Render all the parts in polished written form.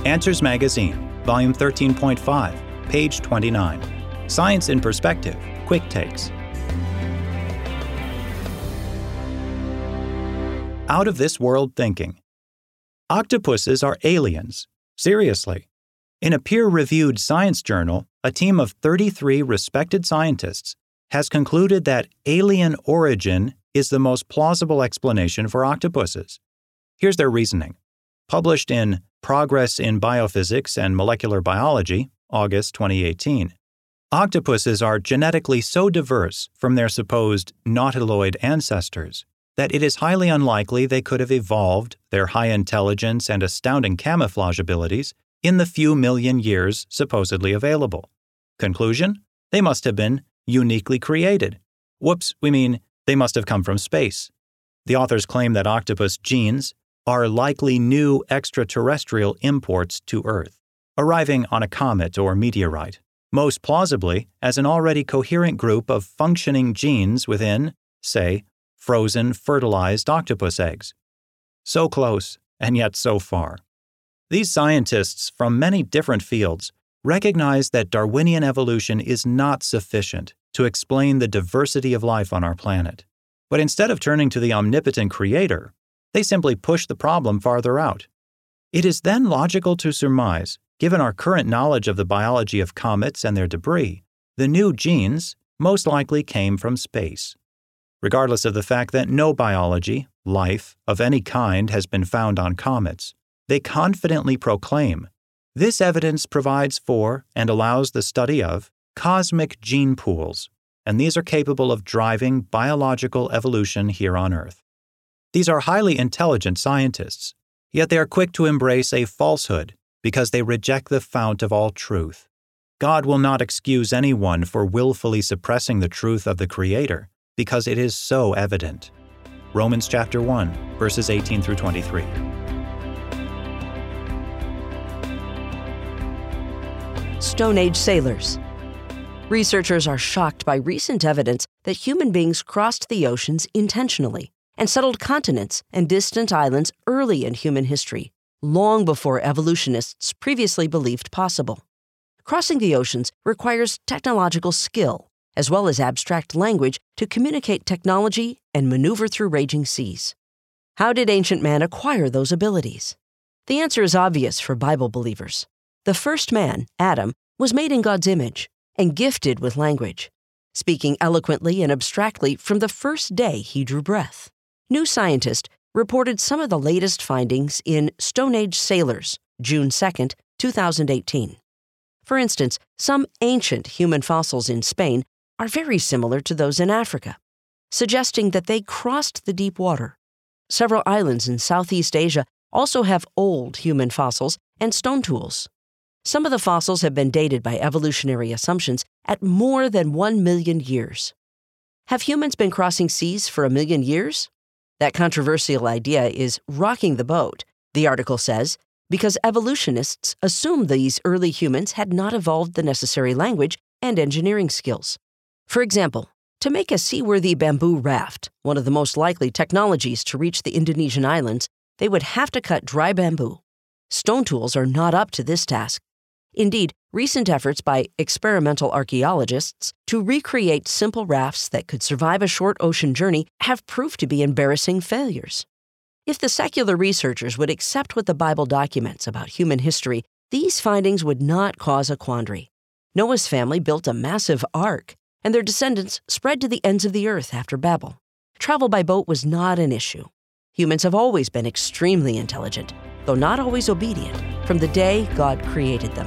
Answers Magazine, Volume 13.5, page 29. Science in Perspective, Quick Takes. Out of this world thinking. Octopuses are aliens. Seriously. In a peer-reviewed science journal, a team of 33 respected scientists has concluded that alien origin is the most plausible explanation for octopuses. Here's their reasoning. Published in Progress in Biophysics and Molecular Biology, August 2018. Octopuses are genetically so diverse from their supposed nautiloid ancestors that it is highly unlikely they could have evolved their high intelligence and astounding camouflage abilities in the few million years supposedly available. Conclusion? They must have been uniquely created. They must have come from space. The authors claim that octopus genes are likely new extraterrestrial imports to Earth, arriving on a comet or meteorite, most plausibly as an already coherent group of functioning genes within, say, frozen, fertilized octopus eggs. So close, and yet so far. These scientists from many different fields recognize that Darwinian evolution is not sufficient to explain the diversity of life on our planet. But instead of turning to the omnipotent creator, they simply push the problem farther out. It is then logical to surmise, given our current knowledge of the biology of comets and their debris, the new genes most likely came from space. Regardless of the fact that no biology, life, of any kind has been found on comets, they confidently proclaim, this evidence provides for and allows the study of cosmic gene pools, and these are capable of driving biological evolution here on Earth. These are highly intelligent scientists, yet they are quick to embrace a falsehood because they reject the fount of all truth. God will not excuse anyone for willfully suppressing the truth of the Creator because it is so evident. Romans chapter 1, verses 18 through 23. Stone Age sailors. Researchers are shocked by recent evidence that human beings crossed the oceans intentionally and settled continents and distant islands early in human history, long before evolutionists previously believed possible. Crossing the oceans requires technological skill, as well as abstract language to communicate technology and maneuver through raging seas. How did ancient man acquire those abilities? The answer is obvious for Bible believers. The first man, Adam, was made in God's image and gifted with language, speaking eloquently and abstractly from the first day he drew breath. New Scientist reported some of the latest findings in Stone Age Sailors, June 2, 2018. For instance, some ancient human fossils in Spain are very similar to those in Africa, suggesting that they crossed the deep water. Several islands in Southeast Asia also have old human fossils and stone tools. Some of the fossils have been dated by evolutionary assumptions at more than 1 million years. Have humans been crossing seas for 1 million years? That controversial idea is rocking the boat, the article says, because evolutionists assume these early humans had not evolved the necessary language and engineering skills. For example, to make a seaworthy bamboo raft, one of the most likely technologies to reach the Indonesian islands, they would have to cut dry bamboo. Stone tools are not up to this task. Indeed, recent efforts by experimental archaeologists to recreate simple rafts that could survive a short ocean journey have proved to be embarrassing failures. If the secular researchers would accept what the Bible documents about human history, these findings would not cause a quandary. Noah's family built a massive ark, and their descendants spread to the ends of the earth after Babel. Travel by boat was not an issue. Humans have always been extremely intelligent, though not always obedient, from the day God created them.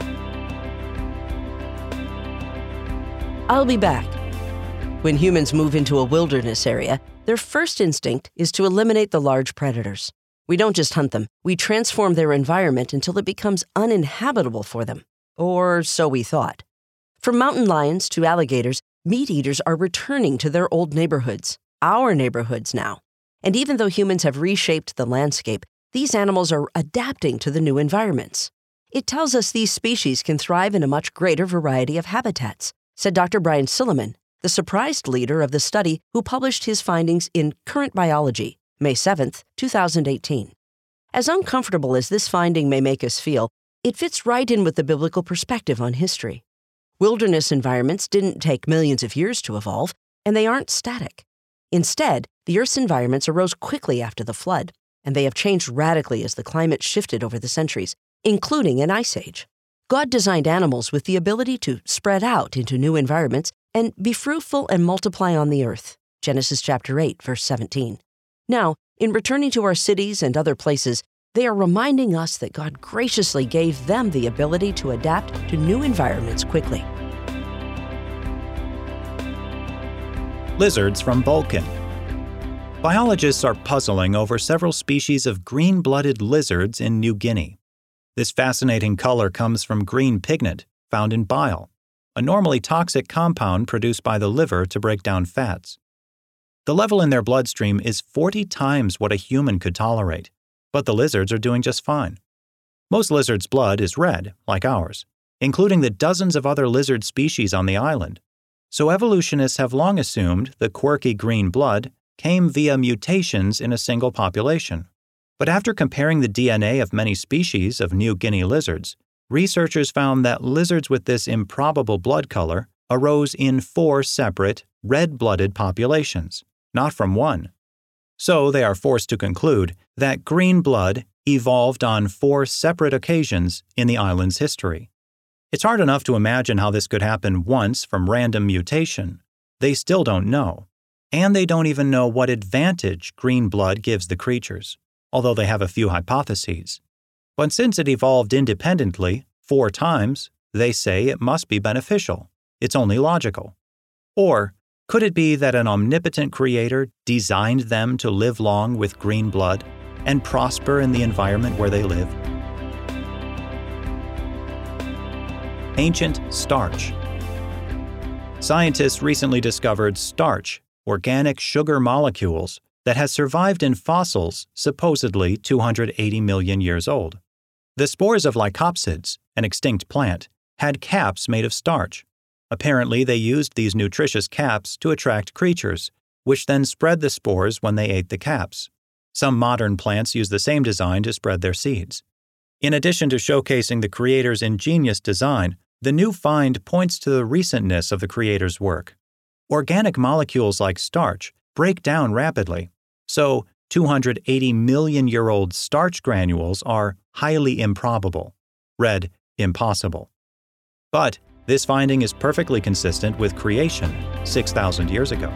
I'll be back. When humans move into a wilderness area, their first instinct is to eliminate the large predators. We don't just hunt them, we transform their environment until it becomes uninhabitable for them. Or so we thought. From mountain lions to alligators, meat eaters are returning to their old neighborhoods, our neighborhoods now. And even though humans have reshaped the landscape, these animals are adapting to the new environments. It tells us these species can thrive in a much greater variety of habitats, said Dr. Brian Silliman, the surprised leader of the study who published his findings in Current Biology, May 7, 2018. As uncomfortable as this finding may make us feel, It fits right in with the biblical perspective on history. Wilderness environments didn't take millions of years to evolve, and they aren't static. Instead, the Earth's environments arose quickly after the flood, and they have changed radically as the climate shifted over the centuries, including an ice age. God designed animals with the ability to spread out into new environments and be fruitful and multiply on the earth. Genesis chapter 8, verse 17. Now, in returning to our cities and other places, they are reminding us that God graciously gave them the ability to adapt to new environments quickly. Lizards from Vulcan. Biologists are puzzling over several species of green-blooded lizards in New Guinea. This fascinating color comes from green pigment, found in bile, a normally toxic compound produced by the liver to break down fats. The level in their bloodstream is 40 times what a human could tolerate, but the lizards are doing just fine. Most lizards' blood is red, like ours, including the dozens of other lizard species on the island. So evolutionists have long assumed the quirky green blood came via mutations in a single population. But after comparing the DNA of many species of New Guinea lizards, researchers found that lizards with this improbable blood color arose in 4 separate, red-blooded populations, not from one. So they are forced to conclude that green blood evolved on 4 separate occasions in the island's history. It's hard enough to imagine how this could happen once from random mutation. They still don't know. And they don't even know what advantage green blood gives the creatures, although they have a few hypotheses. But since it evolved independently 4 times, they say it must be beneficial. It's only logical. Or could it be that an omnipotent creator designed them to live long with green blood and prosper in the environment where they live? Ancient starch. Scientists recently discovered starch, organic sugar molecules, that has survived in fossils supposedly 280 million years old. The spores of Lycopsids, an extinct plant, had caps made of starch. Apparently, they used these nutritious caps to attract creatures, which then spread the spores when they ate the caps. Some modern plants use the same design to spread their seeds. In addition to showcasing the creator's ingenious design, the new find points to the recentness of the creator's work. Organic molecules like starch break down rapidly, so 280 million-year-old starch granules are highly improbable. Read, impossible. But this finding is perfectly consistent with creation 6,000 years ago.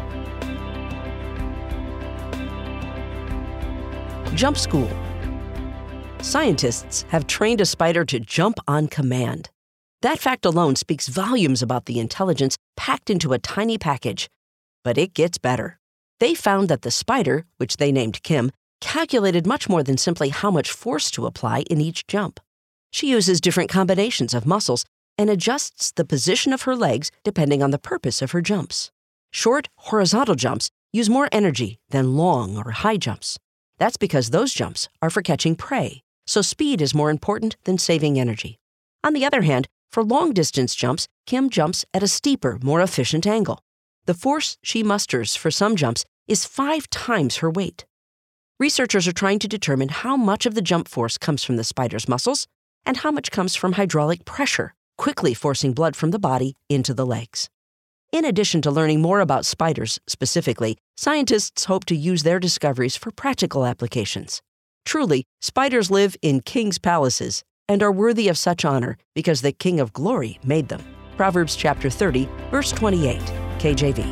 Jump school. Scientists have trained a spider to jump on command. That fact alone speaks volumes about the intelligence packed into a tiny package. But it gets better. They found that the spider, which they named Kim, calculated much more than simply how much force to apply in each jump. She uses different combinations of muscles and adjusts the position of her legs depending on the purpose of her jumps. Short, horizontal jumps use more energy than long or high jumps. That's because those jumps are for catching prey, so speed is more important than saving energy. On the other hand, for long-distance jumps, Kim jumps at a steeper, more efficient angle. The force she musters for some jumps is 5 times her weight. Researchers are trying to determine how much of the jump force comes from the spider's muscles and how much comes from hydraulic pressure, quickly forcing blood from the body into the legs. In addition to learning more about spiders specifically, scientists hope to use their discoveries for practical applications. Truly, spiders live in kings' palaces and are worthy of such honor because the King of Glory made them. Proverbs chapter 30, verse 28, KJV.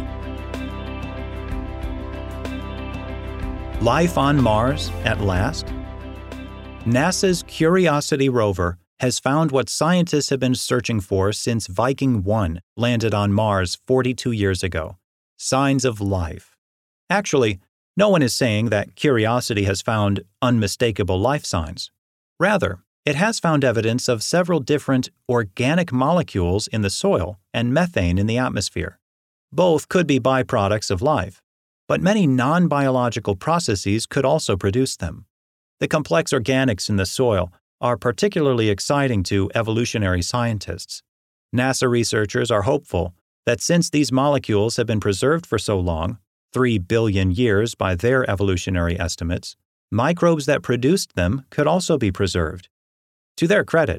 Life on Mars at last? NASA's Curiosity rover has found what scientists have been searching for since Viking 1 landed on Mars 42 years ago: signs of life. Actually, no one is saying that Curiosity has found unmistakable life signs. Rather, it has found evidence of several different organic molecules in the soil and methane in the atmosphere. Both could be byproducts of life, but many non-biological processes could also produce them. The complex organics in the soil are particularly exciting to evolutionary scientists. NASA researchers are hopeful that since these molecules have been preserved for so long, 3 billion years by their evolutionary estimates, microbes that produced them could also be preserved. To their credit,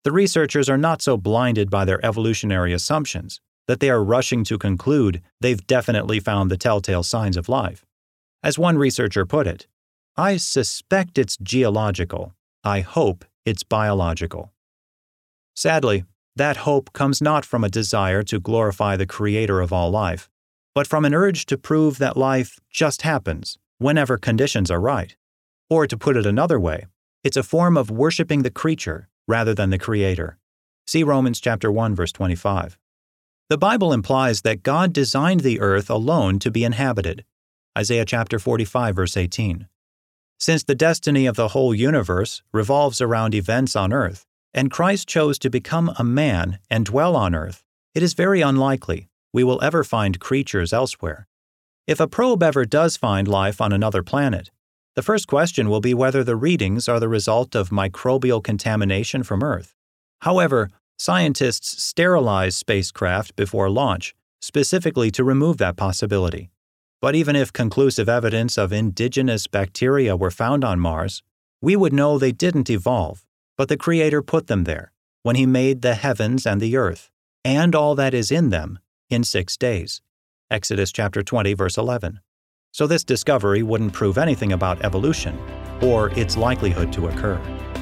The researchers are not so blinded by their evolutionary assumptions that they are rushing to conclude they've definitely found the telltale signs of life. As one researcher put it, "I suspect it's geological. I hope it's biological." Sadly, that hope comes not from a desire to glorify the creator of all life, but from an urge to prove that life just happens whenever conditions are right. Or to put it another way, it's a form of worshiping the creature rather than the creator. See Romans chapter 1, verse 25. The Bible implies that God designed the earth alone to be inhabited. Isaiah chapter 45, verse 18. Since the destiny of the whole universe revolves around events on earth, and Christ chose to become a man and dwell on earth, it is very unlikely we will ever find creatures elsewhere. If a probe ever does find life on another planet, the first question will be whether the readings are the result of microbial contamination from Earth. However, scientists sterilize spacecraft before launch, specifically to remove that possibility. But even if conclusive evidence of indigenous bacteria were found on Mars, we would know they didn't evolve, but the Creator put them there when He made the heavens and the earth, and all that is in them, in 6 days. Exodus chapter 20, verse 11. So this discovery wouldn't prove anything about evolution or its likelihood to occur.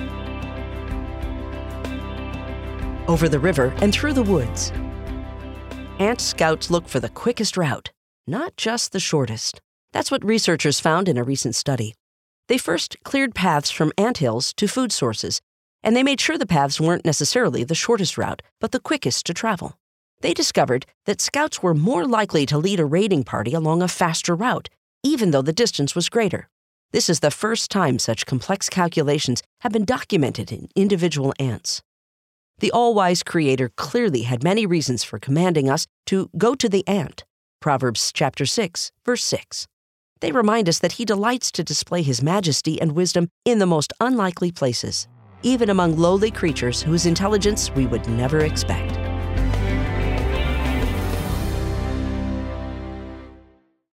Over the river and through the woods. Ant scouts look for the quickest route, not just the shortest. That's what researchers found in a recent study. They first cleared paths from anthills to food sources, and they made sure the paths weren't necessarily the shortest route, but the quickest to travel. They discovered that scouts were more likely to lead a raiding party along a faster route, even though the distance was greater. This is the first time such complex calculations have been documented in individual ants. The all-wise Creator clearly had many reasons for commanding us to go to the ant. Proverbs chapter 6, verse 6. They remind us that He delights to display His majesty and wisdom in the most unlikely places, even among lowly creatures whose intelligence we would never expect.